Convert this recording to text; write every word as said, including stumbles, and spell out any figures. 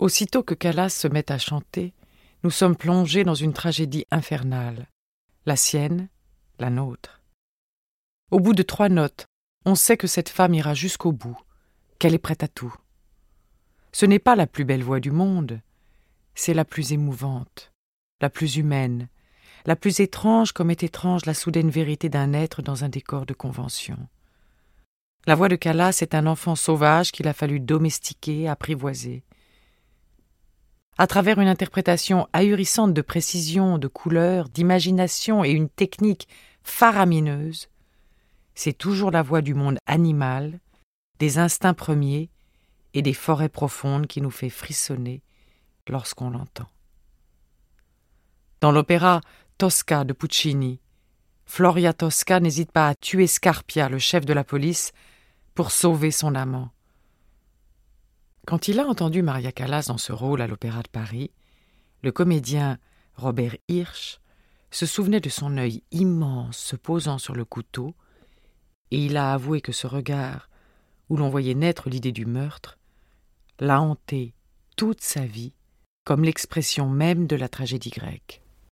Aussitôt que Callas se met à chanter, nous sommes plongés dans une tragédie infernale, la sienne, la nôtre. Au bout de trois notes, on sait que cette femme ira jusqu'au bout, qu'elle est prête à tout. Ce n'est pas la plus belle voix du monde, c'est la plus émouvante, la plus humaine, la plus étrange comme est étrange la soudaine vérité d'un être dans un décor de convention. La voix de Callas est un enfant sauvage qu'il a fallu domestiquer, apprivoiser. À travers une interprétation ahurissante de précision, de couleur, d'imagination et une technique faramineuse, c'est toujours la voix du monde animal, des instincts premiers et des forêts profondes qui nous fait frissonner lorsqu'on l'entend. Dans l'opéra Tosca de Puccini, Floria Tosca n'hésite pas à tuer Scarpia, le chef de la police, pour sauver son amant. Quand il a entendu Maria Callas dans ce rôle à l'Opéra de Paris, le comédien Robert Hirsch se souvenait de son œil immense se posant sur le couteau, et il a avoué que ce regard, où l'on voyait naître l'idée du meurtre, l'a hanté toute sa vie comme l'expression même de la tragédie grecque.